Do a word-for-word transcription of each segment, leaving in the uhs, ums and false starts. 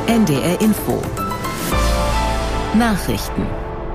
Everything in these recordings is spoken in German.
N D R Info. Nachrichten.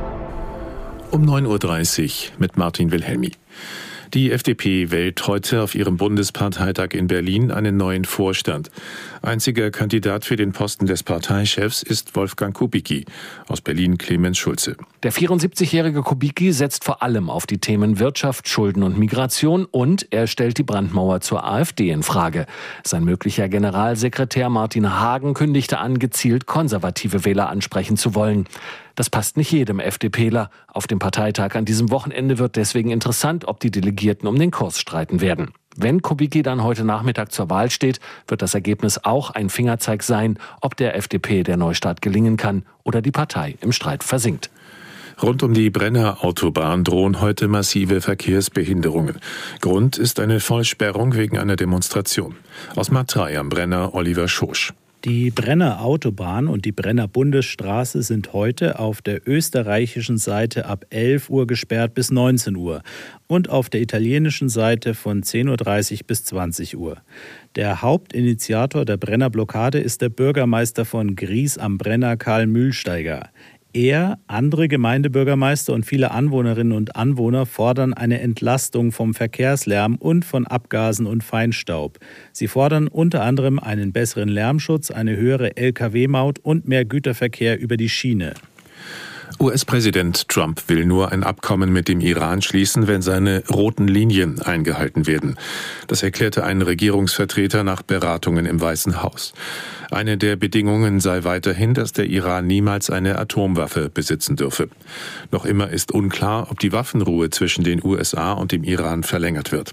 Um neun Uhr dreißig mit Martin Wilhelmi. Die F D P wählt heute auf ihrem Bundesparteitag in Berlin einen neuen Vorstand. Einziger Kandidat für den Posten des Parteichefs ist Wolfgang Kubicki, aus Berlin Clemens Schulze. Der vierundsiebzigjährige Kubicki setzt vor allem auf die Themen Wirtschaft, Schulden und Migration und er stellt die Brandmauer zur AfD in Frage. Sein möglicher Generalsekretär Martin Hagen kündigte an, gezielt konservative Wähler ansprechen zu wollen. Das passt nicht jedem FDPler. Auf dem Parteitag an diesem Wochenende wird deswegen interessant, ob die Delegierten um den Kurs streiten werden. Wenn Kubicki dann heute Nachmittag zur Wahl steht, wird das Ergebnis auch ein Fingerzeig sein, ob der F D P der Neustart gelingen kann oder die Partei im Streit versinkt. Rund um die Brenner Autobahn drohen heute massive Verkehrsbehinderungen. Grund ist eine Vollsperrung wegen einer Demonstration. Aus Matrei am Brenner Oliver Schosch. Die Brenner Autobahn und die Brenner Bundesstraße sind heute auf der österreichischen Seite ab elf Uhr gesperrt bis neunzehn Uhr und auf der italienischen Seite von zehn Uhr dreißig bis zwanzig Uhr. Der Hauptinitiator der Brenner Blockade ist der Bürgermeister von Gries am Brenner, Karl Mühlsteiger. Er, andere Gemeindebürgermeister und viele Anwohnerinnen und Anwohner fordern eine Entlastung vom Verkehrslärm und von Abgasen und Feinstaub. Sie fordern unter anderem einen besseren Lärmschutz, eine höhere L K W-Maut und mehr Güterverkehr über die Schiene. U S-Präsident Trump will nur ein Abkommen mit dem Iran schließen, wenn seine roten Linien eingehalten werden. Das erklärte ein Regierungsvertreter nach Beratungen im Weißen Haus. Eine der Bedingungen sei weiterhin, dass der Iran niemals eine Atomwaffe besitzen dürfe. Noch immer ist unklar, ob die Waffenruhe zwischen den U S A und dem Iran verlängert wird.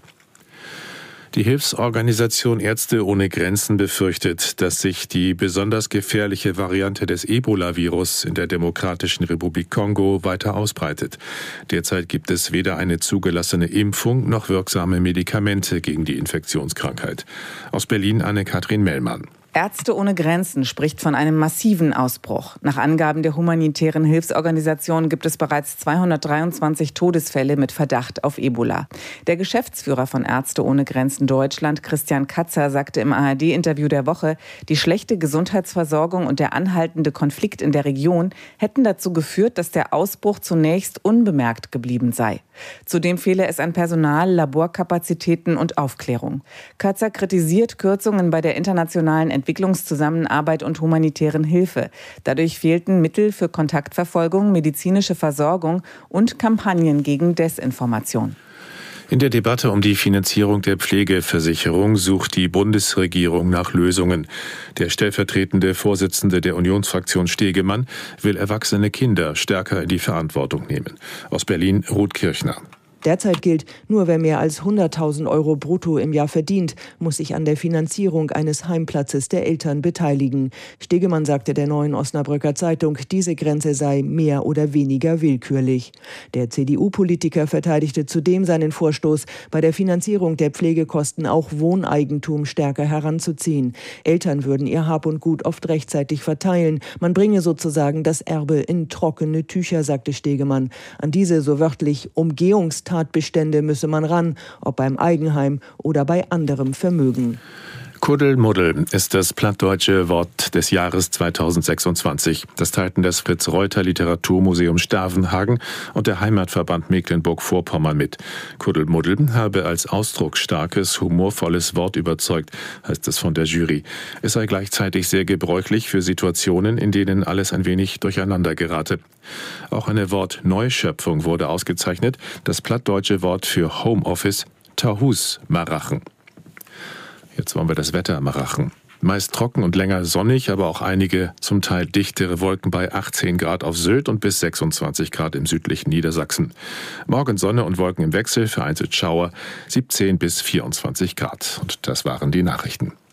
Die Hilfsorganisation Ärzte ohne Grenzen befürchtet, dass sich die besonders gefährliche Variante des Ebola-Virus in der Demokratischen Republik Kongo weiter ausbreitet. Derzeit gibt es weder eine zugelassene Impfung noch wirksame Medikamente gegen die Infektionskrankheit. Aus Berlin Anne-Kathrin Mellmann. Ärzte ohne Grenzen spricht von einem massiven Ausbruch. Nach Angaben der humanitären Hilfsorganisation gibt es bereits zweihundertdreiundzwanzig Todesfälle mit Verdacht auf Ebola. Der Geschäftsführer von Ärzte ohne Grenzen Deutschland, Christian Katzer, sagte im A R D-Interview der Woche, die schlechte Gesundheitsversorgung und der anhaltende Konflikt in der Region hätten dazu geführt, dass der Ausbruch zunächst unbemerkt geblieben sei. Zudem fehle es an Personal, Laborkapazitäten und Aufklärung. Katzer kritisiert Kürzungen bei der internationalen Entwicklungszusammenarbeit und humanitären Hilfe. Dadurch fehlten Mittel für Kontaktverfolgung, medizinische Versorgung und Kampagnen gegen Desinformation. In der Debatte um die Finanzierung der Pflegeversicherung sucht die Bundesregierung nach Lösungen. Der stellvertretende Vorsitzende der Unionsfraktion Stegemann will erwachsene Kinder stärker in die Verantwortung nehmen. Aus Berlin Ruth Kirchner. Derzeit gilt, nur wer mehr als hunderttausend Euro brutto im Jahr verdient, muss sich an der Finanzierung eines Heimplatzes der Eltern beteiligen. Stegemann sagte der Neuen Osnabrücker Zeitung, diese Grenze sei mehr oder weniger willkürlich. Der C D U-Politiker verteidigte zudem seinen Vorstoß, bei der Finanzierung der Pflegekosten auch Wohneigentum stärker heranzuziehen. Eltern würden ihr Hab und Gut oft rechtzeitig verteilen. Man bringe sozusagen das Erbe in trockene Tücher, sagte Stegemann. An diese so wörtlich Umgehungstatbestände müsse man ran, ob beim Eigenheim oder bei anderem Vermögen. Kuddelmuddel ist das plattdeutsche Wort des Jahres zweitausendsechsundzwanzig. Das teilten das Fritz-Reuter-Literaturmuseum Stavenhagen und der Heimatverband Mecklenburg-Vorpommern mit. Kuddelmuddel habe als ausdrucksstarkes, humorvolles Wort überzeugt, heißt es von der Jury. Es sei gleichzeitig sehr gebräuchlich für Situationen, in denen alles ein wenig durcheinander gerate. Auch eine Wortneuschöpfung wurde ausgezeichnet, das plattdeutsche Wort für Homeoffice, Tahus Marachen. Jetzt wollen wir das Wetter Marachen. Meist trocken und länger sonnig, aber auch einige zum Teil dichtere Wolken bei achtzehn Grad auf Sylt und bis sechsundzwanzig Grad im südlichen Niedersachsen. Morgen Sonne und Wolken im Wechsel, vereinzelt Schauer, siebzehn bis vierundzwanzig Grad. Und das waren die Nachrichten.